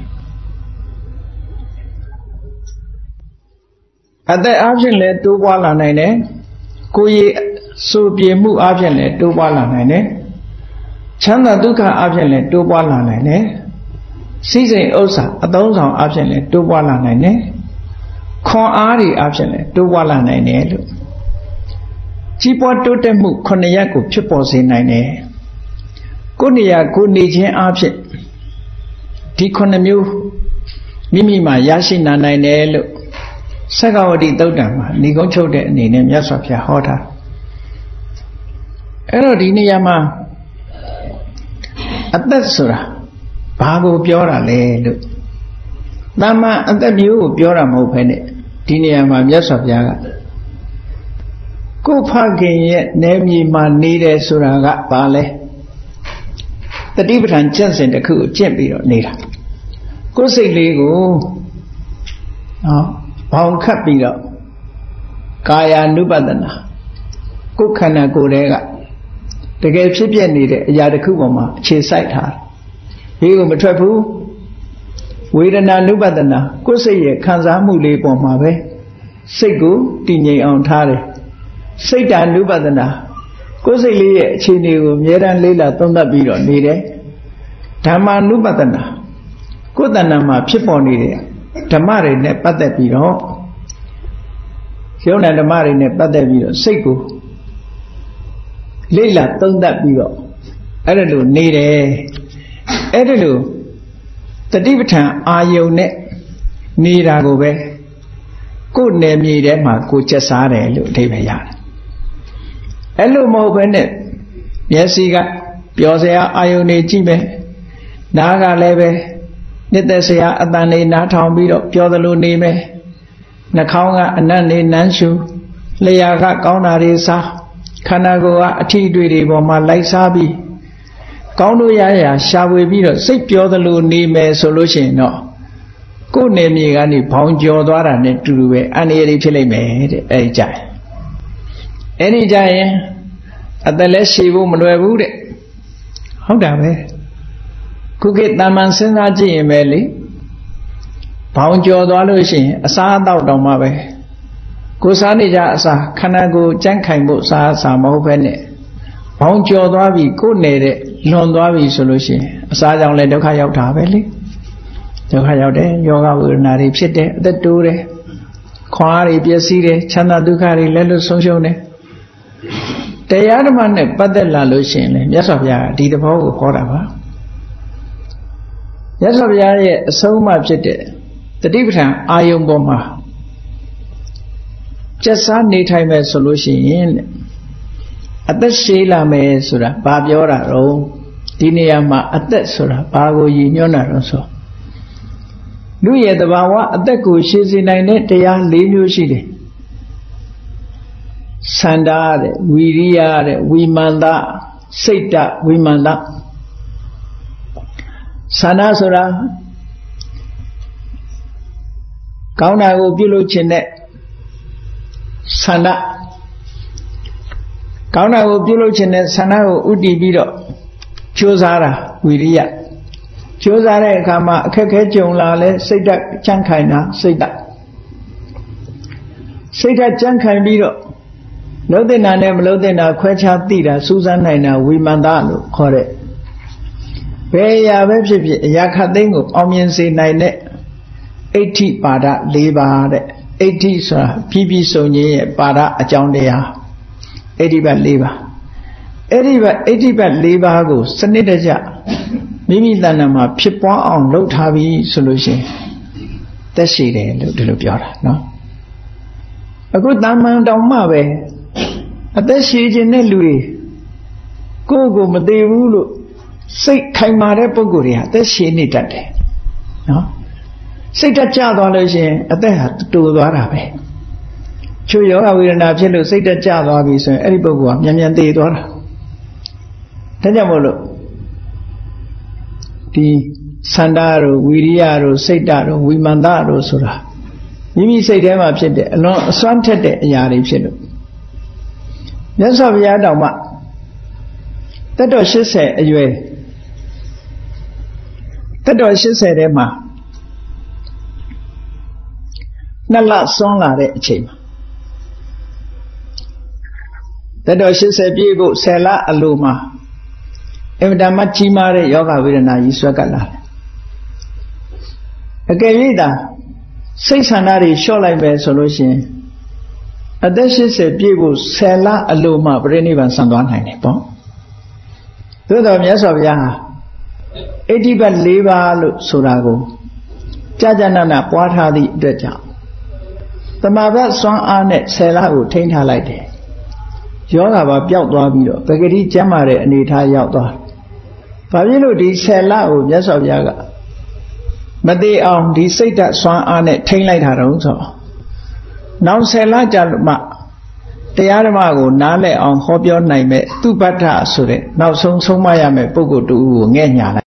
အသက်အားဖြင့်လည်းတိုးပွားလာနိုင်တယ်ကိုယ်ရည်ဆိုပြေမှုအားဖြင့်လည်းတိုးပွားလာနိုင်တယ်ချမ်းသာဒုက္ခအားဖြင့်လည်းတိုးပွားလာနိုင်တယ်စိစိမ်ဥစ္စာအသုံးဆောင်အားဖြင့်လည်းတိုးပွားလာနိုင်တယ်ခွန်အားတွေအားဖြင့်လည်းတိုးပွားလာနိုင်တယ်လို့ကြီးပွားတိုးတက်မှု9ရပ်ကိုဖြစ်ပေါ်စေနိုင်တယ်ကိုယ်နေရာကိုနေခြင်းအားဖြင့်ဒီ9မျိုးမိမိမှာရရှိနိုင်တယ်လို့သက္ကဝတိသုတ်တံမှာဏိကုံးချုပ်တဲ့အနေနဲ့မြတ်စွာဘုရားဟောတာအဲ့တော့ဒီနေရာမှာအသက်ဆိုတာဘာကိုပြောတာလဲလို့တာမန်အသက်မျိုးကိုပြောတာမဟုတ်ဘဲနဲ့ဒီနေရာမှာမြတ်စွာဘုရားကကိုယ်ဖခင်ရဲ့နယ်မြေမှာနေတယ်ဆိုတာကဘာလဲတတိပဋ္ဌာန်ကျင့်စဉ်တစ်ခုကိုကျင့်ပြီးတော့နေတာကိုယ်စိတ်လေးကိုဘောင်ခတ်ပြီးတော့ကာယ ानु ပဒနာကိုယ်ခန္ဓာကိုယ်တည်းကတကယ်ဖြစ်ပြနေတဲ့အရာတစ်ခုပေါ်မှာအခြေစိုက်ထားဘေးကိုမထွက်ဘူးဝေဒနာ ानु ပဒနာကိုယ်စိတ်ရဲ့ခံစားမှုလေးပေါ်မှာပဲစိတ်ကိုတည်ငြိမ်အောင်ထားတယ်စိတ်ဓာနုပဒနာကိုယ်စိတ်လေးရဲ့အခြေအနေကိုအမြဲတမ်းလေးလာသုံးသပ်ပြီးတော့နေတယ်ဓမ္မာနုပဒနာကိုယ်တဏ္ဍာမှာဖြစ်ပေါ်နေတဲ့ဓမ္မတွေနဲ့ပတ်သက်ပြီးတော့ယုံနာဓမ္မတွေနဲ့ပတ်သက်ပြီးတော့စိတ်ကိုလေးလာသုံးသပ်ပြီးတော့အဲ့ဒါလိုနေတယ်အဲ့ဒါလိုတတိပဋ္ဌာန်အာယုန်နဲ့နေတာကိုပဲကိုယ်နယ်မြေထဲမှာကိုကျက်စားတယ်လို့အဓိပ္ပာယ်ရတယ်အဲ့လိုမဟုတ်ဘဲနဲ့မျက်စိကပျော်စရာအာယုန်တွေကြည့်မယ်နားကလည်းပဲနှစ်သက်စရာအတန်တွေနားထောင်ပြီးတော့ပျော်သလိုနေမယ်နှာခေါင်းကအနံ့နေနမ်းရှူလျှာကကောင်းတာတွေစားခန္ဓာကိုယ်ကအထီးတွေပေါ်မှာလိုက်စားပြီးကောင်းလို့ရရရှာဝေပြီးတော့စိတ်ပျော်သလိုနေမယ်ဆိုလို့ရှိရင်တော့ကိုယ်နေမြေကနေဘောင်ကျော်သွားတာနဲ့တူတူပဲအန္တရာယ်ဖြစ်လိမ့်မယ်တဲ့အဲ့ဒီကြရင်အသက်လည်းရှည်ဖို့မလွယ်ဘူးတဲ့ဟုတ်တာပဲခုခေတ်တမန်စဉ်းစားကြည့်ရင်ပဲလေဘောင်ကျော်သွားလို့ရှိရင်အစားအသောက်တောင်မှပဲကိုစားနေကြအစာခန္ဓာကိုယ်ကြမ်းခိုင်ဖို့စားအစာမဟုတ်ပဲနဲ့ဘောင်ကျော်သွားပြီကိုယ်နေတဲ့လွန်သွားပြီဆိုလို့ရှိရင်အစာကြောင့်လည်းဒုက္ခရောက်တာပဲလေဒုက္ခရောက်တယ်ယောဂဝေဒနာတွေဖြစ်တယ်အသက်တိုးတယ်ခွားတွေပျက်စီးတယ်ချမ်းသာဒုက္ခတွေလည်းလွတ်ဆုံးရှုံးတယ်တရားဓမ္မနဲ့ပတ်သက်လာလို့ရှိရင်လေမြတ်စွာဘုရားဒီသဘောကိုဟောတာပါမြတ်စွာဘုရားရဲ့အဆုံးအမဖြစ်တဲ့တတိပဋ္ဌာန်အာယုံပေါ်မှာကျက်စားနေထိုင်မယ်ဆိုလို့ရှိရင်အသက်ရှည်လာမယ်ဆိုတာဘာပြောတာတော့ဒီနေရာမှာအသက်ဆိုတာဘာကိုရည်ညွှန်းတာတော့ဆိုလူရဲ့တဘာဝအသက်ကိုရှည်စေနိုင်တဲ့တရား၄မျိုးရှိတယ်စန္ဒာတဲ့ဝီရိယတဲ့ဝိမာန်တစိတ်တဝိမာန်တစန္ဒာဆိုတာကောင်းတာကိုပြုလုပ်ခြင်းနဲ့ဆန္ဒကောင်းတာကိုပြုလုပ်ခြင်းနဲ့ဆန္ဒကိုဥတည်ပြီးတော့ကြိုးစားတာဝီရိယကြိုးစားတဲ့အခါမှာအခက်ခဲကြုံလာလဲစိတ်ဓာတ်ကြံ့ခိုင်တာစိတ်ဓာတ်ကြံ့ခိုင်ပြီးတော့လုံးတင်တာနဲ့မလုံးတင်တာခွဲခြားသိတာစူးစမ်းနိုင်တာဝိမာန်တလို့ခေါ်တဲ့ဘယ်အရာပဲဖြစ်ဖြစ်အရာခတ်သိမ်းကိုအောင်မြင်စေနိုင်တဲ့အဋ္ဌိပါဒ၄ပါးတဲ့အဋ္ဌိဆိုတာပြီးပြီးဆုံးခြင်းရဲ့ပါဒအကြောင်းတရားအဋ္ဌိပတ်၄ပါးအဋ္ဌိပတ်၄ပါးကိုစနစ်တကျမိမိတဏ္ဍာမှာဖြစ်ပွားအောင်လုပ်ထားပြီးဆိုလို့ရှိရင်သက်ရှိတယ်လို့ဒီလိုပြောတာနော်အခုတမန်တောင်မှပဲအသက်ရှိခြင်းတဲ့လူတွေကိုယ့်ကိုမသိဘူးလို့စိတ်ခိုင်မာတဲ့ပုဂ္ဂိုလ်တွေဟာအသက်ရှိနေတတ်တယ်နော်စိတ်ဓာတ်ကျသွားလို့ရှိရင်အသက်ဟာတူသွားတာပဲချို့ယောဂဝေဒနာဖြစ်လို့စိတ်ဓာတ်ကျသွားပြီဆိုရင်အဲ့ဒီပုဂ္ဂိုလ်ကမြန်မြန်သေသွားတာဒါကြောင့်မို့လို့ဒီစန္ဒာတို့ဝီရိယတို့စိတ်ဓာတ်တို့ဝိမာန်တတို့ဆိုတာမိမိစိတ်ထဲမှာဖြစ်တဲ့အလွန်အစွမ်းထက်တဲ့အရာတွေဖြစ်လို့မြတ်စွာဘုရားတောင်မှသက်တော်80အရွယ်သက်တော်80ထဲမှာနှစ်လစွန်းလာတဲ့အချိန်မှာသက်တော်80ပြည့်ဖို့10လအလိုမှာအင်မတန်မှကြီးမားတဲ့ယောဂဝေဒနာကြီးဆွဲကပ်လာတယ်အကယ်၍သာစိတ်ဆန္ဒတွေလျှော့လိုက်ပဲဆိုလို့ရှိရင်အသက်80ပြည့်ဖို့10လအလိုမှပြိဋိဘံဆံသွားနိုင်တယ်ပေါ့သို့တော်မြတ်စွာဘုရားဟာအဋ္ဌိပတ်၄ပါးလို့ဆိုတာကိုကြာကြာနာနာပွားထားသည့်အတွက်ကြောင့်တမာဘစွမ်းအားနဲ့10လကိုထိန်းထားလိုက်တယ်ယောဂပါပျောက်သွားပြီးတော့ပဂတိကျမ်းမာတဲ့အနေထားရောက်သွားဘာဖြစ်လို့ဒီ10လကိုမြတ်စွာဘုရားကမသေးအောင်ဒီစိတ်ဓာတ်စွမ်းအားနဲ့ထိန်းလိုက်တာတော့ဆိုနောက်10လကြာမှတရားဓမ္မကိုနားလည်အောင်ဟောပြောနိုင်မဲ့သူပဋ္ဌဆိုတဲ့နောက်ဆုံးဆုံးမရမယ့်ပုဂ္ဂိုလ်တူကိုငဲ့ညာလိုက်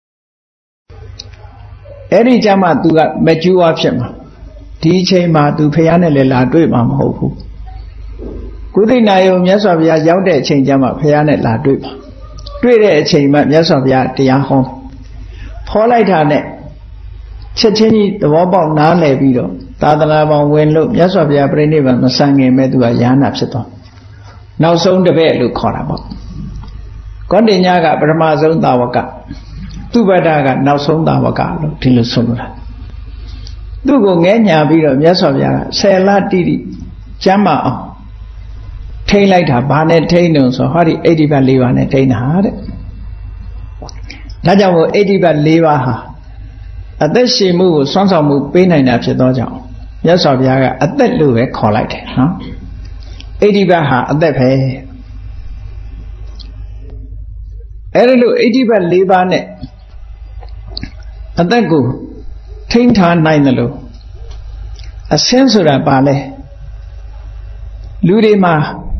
အဲ့ဒီကြမှာသူကမကျူးဝါဖြစ်မှာဒီအချိန်မှာသူဖះနဲ့လည်းလာတွေ့မှာမဟုတ်ဘူးကုသိဏယုံမြတ်စွာဘုရားရောက်တဲ့အချိန်ကျမှဖះနဲ့လာတွေ့မှာတွေ့တဲ့အချိန်မှမြတ်စွာဘုရားတရားဟောဖောလိုက်တာနဲ့ချက်ချင်းကြီးသဘောပေါက်နားလည်ပြီးတော့သာသနာပေါင်းဝင်လို့မြတ်စွာဘုရားပြိဋိဘံမဆံငင်မဲ့သူကယာနာဖြစ်သွားနောက်ဆုံးတစ်ပည့်လို့ခေါ်တာပေါ့ကောဋိညာကပထမဆုံးသာဝကသူပ္ပတ္တကနောက်ဆုံးသာဝကလို့ဒီလိုဆိုလိုတာသူ့ကိုငဲညာပြီးတော့မြတ်စွာဘုရားက10လတိတိကျမ်းမအောင်ထိမ့်လိုက်တာဘာနဲ့ထိမ့်လို့ဆိုဟောဒီအိဋ္ဌိပတ်4ပါးနဲ့ထိမ့်တာတဲ့ဒါကြောင့်မို့အိဋ္ဌိပတ်4ပါးဟာအသက်ရှင်မှုကိုစွမ်းဆောင်မှုပေးနိုင်တာဖြစ်သောကြောင့်မြတ်စွာဘုရားကအသက်လို့ပဲခေါ်လိုက်တယ်နော်အိဋ္ဌိပတ်ဟာအသက်ပဲအဲ့ဒီလိုအိဋ္ဌိပတ်4ပါးနဲ့အသက်ကိုထိန်းထားနိုင်တယ်လို့အစင်းဆိုတာပါလဲလူတွေမှာ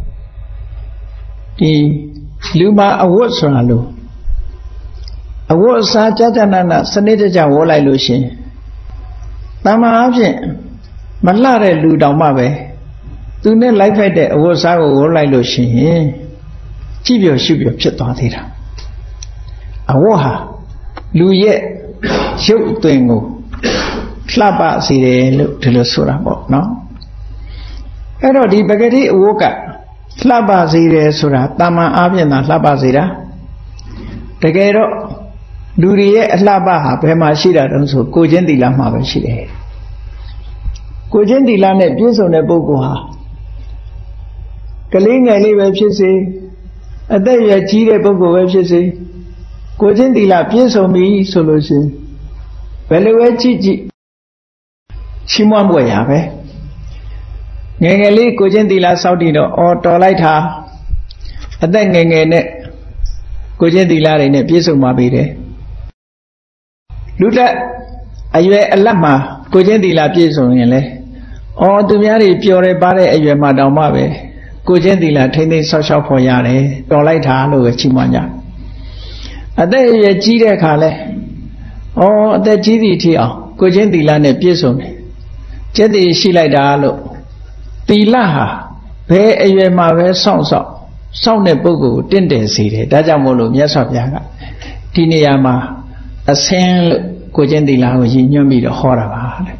ဒီလူမှာအဝတ်ဆိုတာလို့အဝတ်အစားကြာကြာနာနာစနစ်တကျဝေါ်လိုက်လို့ရှင်တမန်အဖြစ်မလှတဲ့လူတောင်မှပဲသူနဲ့လိုက်ဖိုက်တဲ့အဝတ်အစားကိုဝေါ်လိုက်လို့ရှင်ကြည့်ပြောရှုပြောဖြစ်သွားသေးတာအဝတ်ဟာလူရဲ့ရုပ်အသွင်ကိုလှပစေတယ်လို့ဒီလိုဆိုတာပေါ့နော်အဲ့တော့ဒီပဂတိအဝတ်ကလှပစေတယ်ဆိုတာတာမန်အားဖြင့်သာလှပစေတာတကယ်တော့လူတွေရဲ့အလှပဟာဘယ်မှာရှိတာတုံးဆိုကိုချင်းသီလမှာပဲရှိတယ်ကိုချင်းသီလနဲ့ပြည့်စုံတဲ့ပုဂ္ဂိုလ်ဟာကလေးငယ်လေးပဲဖြစ်စေအသက်အရွယ်ကြီးတဲ့ပုဂ္ဂိုလ်ပဲဖြစ်စေကိုချင်းသီလပြည့်စုံပြီဆိုလို့ရှိရင်ဘယ်လိုပဲကြည့်ကြည့်ချီးမွမ်းပွဲရပဲငယ်ငယ်လေးကိုချင်းသီလစောင့်တည်တော့တော်လိုက်တာအသက်ငယ်ငယ်နဲ့ကိုချင်းသီလတွေနဲ့ပြည့်စုံပါပြီတဲ့လူတက်အရွယ်အလတ်မှာကိုချင်းသီလပြည့်စုံရင်လေသူများတွေပျော်တယ်ပါတဲ့အရွယ်မှာတောင်မှပဲကိုချင်းသီလထိမ့်သိမ်းဆောက်ရှောက်ဖို့ရတယ်တော်လိုက်တာလို့ပဲချီးမွမ်းကြအသက်အရွယ်ကြီးတဲ့အခါလဲအသက်ကြီးသည့်ထိအောင်ကိုချင်းသီလနဲ့ပြည့်စုံတယ်ကျက်တည်ရှိလိုက်တာလို့သီလဟာဘယ်အရွယ်မှာပဲစောင့်တဲ့ပုဂ္ဂိုလ်ကိုတင့်တယ်စေတယ်ဒါကြောင့်မို့လို့မြတ်စွာဘုရားကဒီနေရာမှာအစင်းလို့ကိုချင်းသီလကိုရည်ညွှန်းပြီးတော့ဟောတာပါတဲ့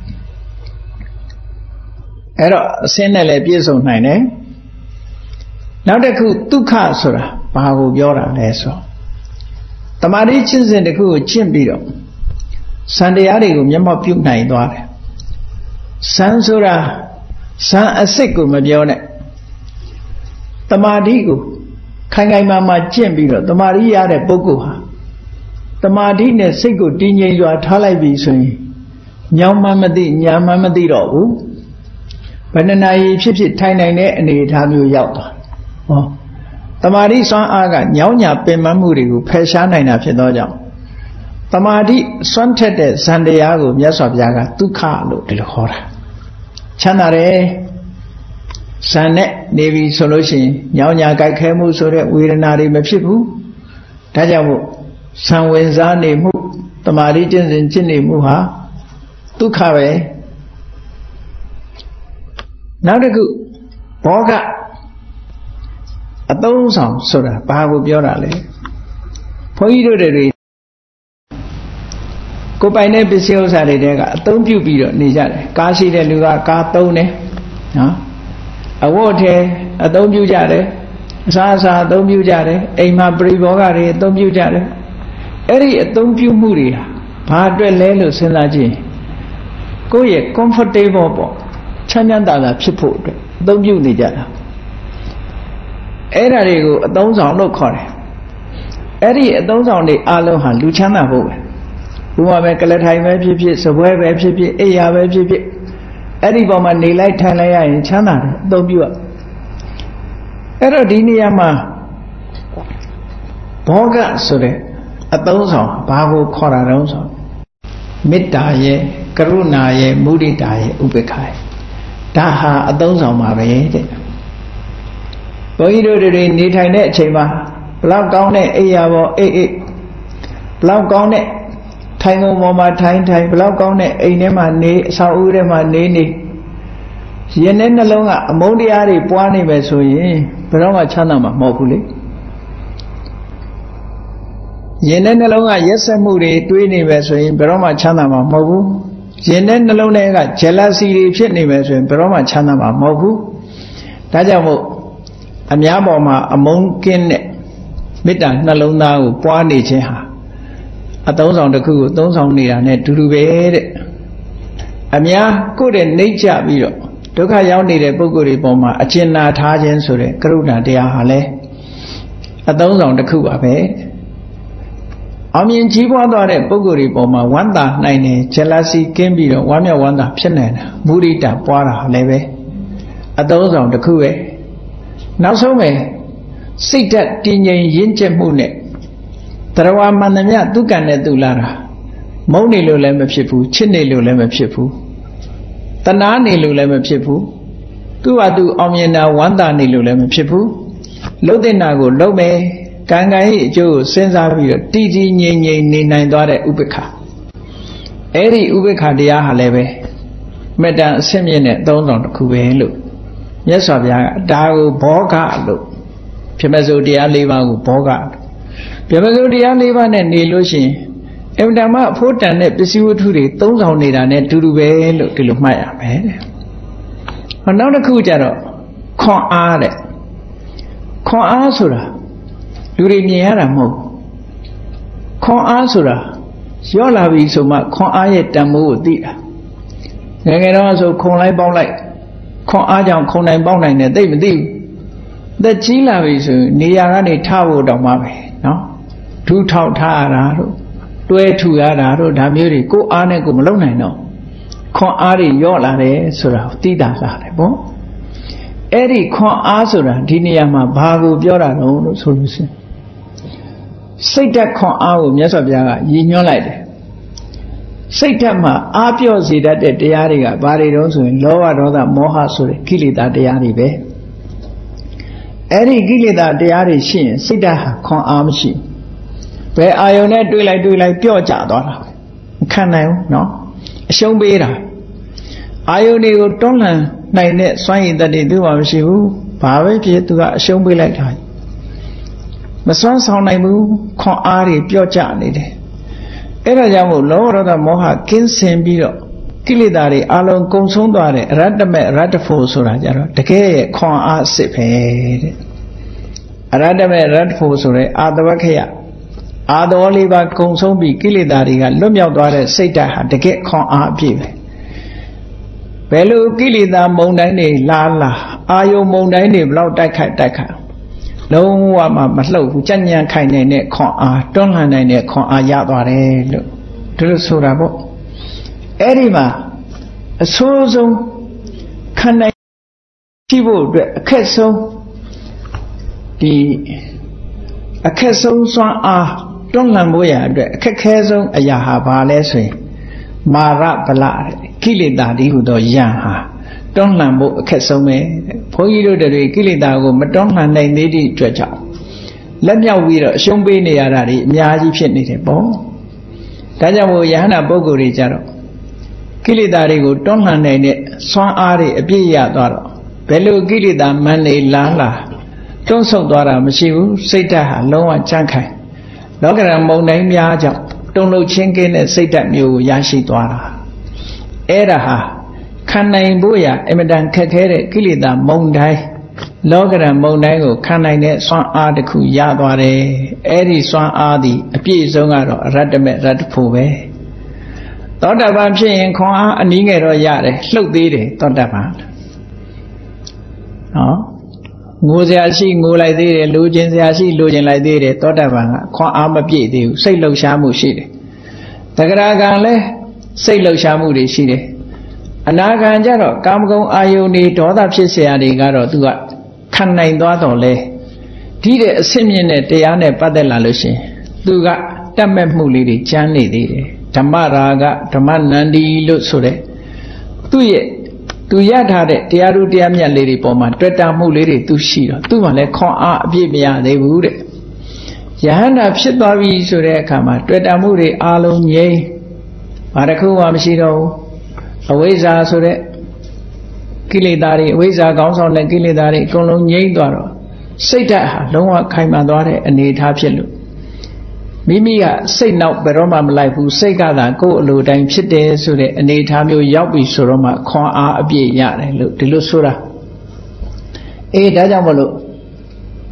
အဲ့တော့အစင်းနဲ့လည်းပြည့်စုံနိုင်တယ်နောက်တစ်ခုဒုက္ခဆိုတာဘာကိုပြောတာလဲဆိုတမာတိကျင့်စဉ်တစ်ခုကိုကျင့်ပြီးတော့စံတရားတွေကိုမျက်မှောက်ပြုနိုင်သွားတယ်စံဆိုတာစံအစစ်ကိုမပြောနဲ့တမာတိကိုခိုင်ခိုင်မာမာကျင့်ပြီးတော့တမာတိရတဲ့ပုဂ္ဂိုလ်ဟာတမာတိနဲ့စိတ်ကိုတည်ငြိမ်စွာထားလိုက်ပြီဆိုရင်ညောင်းမှမသိညာမှမသိတော့ဘူးဘယ်နှနာရီဖြစ်ဖြစ်ထိုင်နိုင်တဲ့အနေအထားမျိုးရောက်သွားတမာတိစွမ်းအားကညောင်းညာပင်ပန်းမှုတွေကိုဖယ်ရှားနိုင်တာဖြစ်သောကြောင့်တမာတိစွမ်းထက်တဲ့ဇန်တရားကိုမြတ်စွာဘုရားကဒုက္ခလို့ဒီလိုခေါ်တာချမ်းသာတယ်ဇန်နဲ့နေပြီဆိုလို့ရှိရင်ညောင်းညာကြိုက်ခဲမှုဆိုတဲ့ဝေဒနာတွေမဖြစ်ဘူးဒါကြောင့်မို့ဇန်ဝင်စားနေမှုတမာတိကျင့်စဉ်ကျင့်နေမှုဟာဒုက္ခပဲနောက်တစ်ခုဘောဂအသုံးဆောင်ဆိုတာဘာကိုပြောတာလဲဘုန်းကြီးတို့တွေကိုပိုင်တဲ့ပစ္စည်းဥစ္စာတွေကအသုံးပြုပြီးတော့နေကြတယ်ကားရှိတဲ့လူကကားသုံးတယ်နော်အဝတ်ထဲအသုံးပြုကြတယ်အစားအစာအသုံးပြုကြတယ်အိမ်မှာပရိဘောဂတွေအသုံးပြုကြတယ်အဲ့ဒီအသုံးပြုမှုတွေဟာဘာအတွက်လဲလို့စဉ်းစားကြည့်ကိုယ့်ရဲ့ comfortable ပေါ့ချမ်းသာတာဖြစ်ဖို့အတွက်အသုံးပြုနေကြတာအဲ့ဒါတွေကိုအသုံးဆောင်လို့ခေါ်တယ်အဲ့ဒီအသုံးဆောင်တွေအလုံးဟာလူချမ်းသာဖို့ပဲဘုရားပဲကလထိုင်ပဲဖြစ်ဖြစ်စပွဲပဲဖြစ်ဖြစ်အိယာပဲဖြစ်ဖြစ်အဲ့ဒီပေါ်မှာနေလိုက်ထိုင်လိုက်ရရင်ချမ်းသာတယ်အသုံးပြုရအဲ့တော့ဒီနေရာမှာဘောဂဆိုတဲ့အသုံးဆောင်ဘာကိုခေါ်တာတုံးဆိုမေတ္တာရဲ့ကရုဏာရဲ့မုဒိတာရဲ့ဥပေက္ခရဲ့ဒါဟာအသုံးဆောင်ပါပဲတဲ့ဘုန်းကြီးတို့တွေနေထိုင်တဲ့အချိန်မှာဘလောက်ကောင်းတဲ့အိယာပေါ်အိတ်ဘလောက်ကောင်းတဲ့ထိုင်ကုန်ပေါ်မှာထိုင်ဘလောက်ကောင်းတဲ့အိမ်ထဲမှာနေအဆောက်အဦထဲမှာနေရင်ထဲနှလုံးကအမုန်းတရားတွေပွားနေမယ်ဆိုရင်ဘယ်တော့မှချမ်းသာမှာမဟုတ်ဘူးလေရင်ထဲနှလုံးကရက်စက်မှုတွေတွေးနေမယ်ဆိုရင်ဘယ်တော့မှချမ်းသာမှာမဟုတ်ဘူးရင်ထဲနှလုံးထဲက jealousy တွေဖြစ်နေမယ်ဆိုရင်ဘယ်တော့မှချမ်းသာမှာမဟုတ်ဘူးဒါကြောင့်မို့အများပေါ်မှာအမုန်းကင်းတဲ့မေတ္တာနှလုံးသားကိုပွားနေခြင်းဟာအသုံးဆောင်တစ်ခုကိုသုံးဆောင်နေတာနဲ့တူတူပဲတဲ့အများကိုယ်တဲ့နှိမ့်ချပြီးတော့ဒုက္ခရောက်နေတဲ့ပုဂ္ဂိုလ်တွေပေါ်မှာအကျဉ်းနာထားခြင်းဆိုတဲ့ကရုဏာတရားဟာလည်းအသုံးဆောင်တစ်ခုပါပဲအောင်မြင်ကြီးပွားသွားတဲ့ပုဂ္ဂိုလ်တွေပေါ်မှာဝမ်းသာနိုင်တယ် jealousy ကင်းပြီးတော့ဝမ်းမြောက်ဝမ်းသာဖြစ်နိုင်တာမုဒိတာပွားတာလည်းပဲအသုံးဆောင်တစ်ခုပဲနောက်ဆုံးပဲစိတ်ဓာတ်တည်ငြိမ်ရင့်ကျက်မှုနဲ့တရားဝါမှန်သမျှသူကံနဲ့သူလာတာမုန်းနေလို့လည်းမဖြစ်ဘူးချစ်နေလို့လည်းမဖြစ်ဘူးတနာနေလို့လည်းမဖြစ်ဘူးသူ့ဟာသူအောင်မြင်တာဝမ်းသာနေလို့လည်းမဖြစ်ဘူးလှုပ်တဲ့နာကိုလှုပ်မယ်ကံကံရဲ့အကျိုးကိုစဉ်းစားပြီးတော့တည်တည်ငြိမ်ငြိမ်နေနိုင်သွားတဲ့ဥပိ္ပခာအဲ့ဒီဥပိ္ပခာတရားဟာလည်းပဲမေတ္တာအဆင့်မြင့်တဲ့အသုံးဆောင်တစ်ခုပဲလို့မြတ်စွာဘုရားကဒါကိုဘောဂလို့ပြမစိုးတရား၄ပါးကိုဘောဂပြမစိုးတရား၄ပါးနဲ့နေလို့ရှိရင်အမှန်တမ်းအဖို့တန်တဲ့ပစ္စည်းဝတ္ထုတွေသုံးဆောင်နေတာနဲ့တူတူပဲလို့ဒီလိုမှတ်ရမယ်တဲ့။နောက်တစ်ခုကျတော့ခွန်အားတဲ့ခွန်အားဆိုတာလူတွေမြင်ရတာမဟုတ်ခွန်အားဆိုတာရော့လာပြီဆိုမှခွန်အားရဲ့တန်ဖိုးကိုသိတာငယ်ငယ်တော့ဆိုခုံလိုက်ပေါင်းလိုက်ခွန်အားကြောင့်ခုံနိုင်ပေါင်းနိုင်တယ်သိမသိဘူးသက်ကြီးလာပြီဆိုနေရာကနေထားဖို့တောင်မှပဲနော်ဒူးထောက်ထားရတာတို့တွဲထူရတာတို့ဒါမျိုးတွေကိုယ်အားနဲ့ကိုယ်မလုံနိုင်တော့ခွန်အားတွေရော့လာတယ်ဆိုတာသိတာလာတယ်ပေါ့အဲ့ဒီခွန်အားဆိုတာဒီနေရာမှာဘာကိုပြောတာတော့လို့ဆိုလို့ရှိရင်စိတ်ဓာတ်ခွန်အားကိုမြတ်စွာဘုရားကရည်ညွှန်းလိုက်တယ်စိတ်ဓာတ်မှာအားပြော့စေတတ်တဲ့တရားတွေကဘာတွေတုံးဆိုရင်လောဘဒေါသမောဟဆိုတဲ့ကိလေသာတရားတွေပဲအဲ့ဒီကိလေသာတရားတွေရှိရင်စိတ်ဓာတ်ဟာခွန်အားမရှိဘယ်အာယုန်နဲ့တွေးလိုက်ပြော့ကျသွားတာမခံနိုင်ဘူးเนาะအရှုံးပေးတာအာယုန်တွေကိုတွန်းလှန်နိုင်တဲ့စွမ်းရည်တတ်တွေသူ့မှာမရှိဘူးဘာပဲဖြစ်သူကအရှုံးပေးလိုက်တာမစွမ်းဆောင်နိုင်ဘူးခွန်အားတွေပြော့ကျနေတယ်အဲ့ဒါကြောင့်မို့လောဘဒေါသမောဟကင်းစင်ပြီးတော့ကိလေသာတွေအလုံးကုံဆုံးသွားတဲ့အရတ္တမေအရတ္တဖို့ဆိုတာကြတော့တကယ်ရဲ့ခွန်အားအစစ်ပဲတဲ့အရတ္တမေအရတ္တဖို့ဆိုတဲ့အာတဝခယအာတော်လေးပါကုံဆုံးပြီးကိလေသာတွေကလွတ်မြောက်သွားတဲ့စိတ်ဓာတ်ဟာတကယ်ခွန်အားအပြည့်ပဲဘယ်လိုကိလေသာမုန်တိုင်းတွေလာအာယုံမုန်တိုင်းတွေဘလောက်တိုက်ခိုက်လုံးဝမှမလှုပ်ဘူးကြံ့ညံ့ခိုင်နိုင်တဲ့ခွန်အားတွန်းလှန်နိုင်တဲ့ခွန်အားရသွားတယ်လို့ဒီလိုဆိုတာပေါ့အဲ့ဒီမှာအဆိုးဆုံးခံနိုင်ရှိဖို့အတွက်အခက်ဆုံးဒီအခက်ဆုံးစွမ်းအားတွန်းလှန်ဖို့ရအတွက်အခက်ခဲဆုံးအရာဟာဘာလဲဆိုရင်မာရဗလကိလေသာဒီဟုသောယံဟာတွန်းလှန်ဖို့အခက်ဆုံးပဲဘုန်းကြီးတို့တွေကိလေသာကိုမတွန်းလှန်နိုင်သေးတဲ့အတွက်ကြောင့်လက်မြောက်ပြီးတော့အရှုံးပေးနေရတာတွေအများကြီးဖြစ်နေတယ်ပေါ့ဒါကြောင့်မို့ယဟန္တာပုဂ္ဂိုလ်တွေကြတော့ကိလေသာတွေကိုတွန်းလှန်နိုင်တဲ့စွမ်းအားတွေအပြည့်ရသွားတော့ဘယ်လိုကိလေသာမန်းနေလာတွန်းဆုတ်သွားတာမရှိဘူးစိတ်ဓာတ်ဟာလုံးဝကြမ်းခိုင်လောကရန်မုန်တိုင်းများကြောင့်တုန်လှုပ်ခြင်းကင်းတဲ့စိတ်ဓာတ်မျိုးကိုရရှိသွားတာအဲ့ဒါဟာခံနိုင်ဖို့ရအမြဲတမ်းခက်ခဲတဲ့ကိလေသာမုန်တိုင်းလောကရန်မုန်တိုင်းကိုခံနိုင်တဲ့စွမ်းအားတစ်ခုရသွားတယ်အဲ့ဒီစွမ်းအားသည်အပြည့်စုံကတော့အရတ္တမေရတ္တဖို့ပဲသောတာပန်ဖြစ်ရင်ခွန်အားအနည်းငယ်တော့ရတယ်လှုပ်သေးတယ်သောတာပန်နော်ငိုစရာရှိငိုလိုက်သေးတယ်လိုချင်စရာရှိလိုချင်လိုက်သေးတယ်သောတာပန်ကခွန်အားမပြည့်သေးဘူးစိတ်လှုပ်ရှားမှုရှိတယ်တဂရကံလည်းစိတ်လှုပ်ရှားမှုတွေရှိတယ်အနာဂံကြတော့ကာမဂုဏ်အာယုန်တွေဒေါသဖြစ်เสียတွေကတော့သူကခံနိုင်သွားတော့လေဒီတဲ့အဆင့်မြင့်တဲ့တရားနဲ့ပတ်သက်လာလို့ရှိရင်သူကတတ်မဲ့မှုလေးတွေကျမ်းနေသေးတယ်ဓမ္မရာဂဓမ္မနန္ဒီလို့ဆိုတဲ့သူရထားတဲ့တရားသူတရားမြတ်လေးတွေပေါ်မှာတွေ့တာမှုလေးတွေသူရှိတော့သူ့မှာလည်းခွန်အားအပြည့်မရသေးဘူးတဲ့ယဟန္တာဖြစ်သွားပြီဆိုတဲ့အခါမှာတွေ့တာမှုတွေအားလုံးငြိမ်းဘာတစ်ခုမှမရှိတော့ဘူးအဝိဇ္ဇာဆိုတဲ့ကိလေသာတွေအဝိဇ္ဇာကောင်းဆောင်တဲ့ကိလေသာတွေအကုန်လုံးငြိမ်းသွားတော့စိတ်ဓာတ်ဟာလုံးဝခိုင်မာသွားတဲ့အနေအထားဖြစ်လို့မိမိကစိတ်နောက်ဘယ်တော့မှမလိုက်ဘူးစိတ်ကသာကိုယ်အလိုတိုင်းဖြစ်တယ်ဆိုတဲ့အနေအထားမျိုးရောက်ပြီဆိုတော့မှခွန်အားအပြည့်ရတယ်လို့ဒီလိုဆိုတာဒါကြောင့်မလို့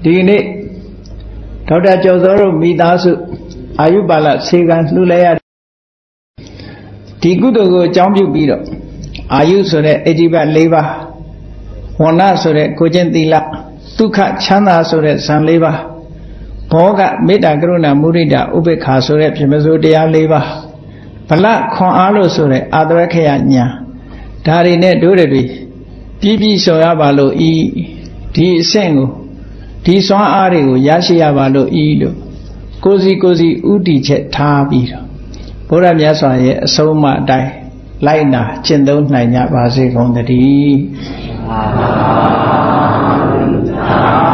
ဒီနေ့ဒေါက်တာကျော်စောတို့မိသားစုအာယုပါလစေကံလှူလိုက်ရဒီကုသိုလ်ကိုအကြောင်းပြုပြီးတော့အာယုဆိုတဲ့အဋ္ဌိပတ်၄ပါးဝဏ္ဏဆိုတဲ့ကိုကျင့်သီလဒုက္ခချမ်းသာဆိုတဲ့ဇံ၄ပါးဘောဂမေတ္တာကရုဏာမုဒိတာဥပေက္ခာဆိုတဲ့ပြမစိုးတရား၄ပါးဗလခွန်အားလို့ဆိုတဲ့အာတဝခယညာဒါတွေနဲ့တို့တွေပြီးပြီးဆော်ရပါလို့ဤဒီအဆင့်ကိုဒီစွမ်းအားတွေကိုရရှိရပါလို့ဤလို့ကိုစီဥတီချက်ထားပြီးတော့ဘုရားမြတ်စွာရဲ့အဆုံးအမအတိုင်းလိုက်နာကျင့်သုံးနိုင်ကြပါစေကုန်သတည်း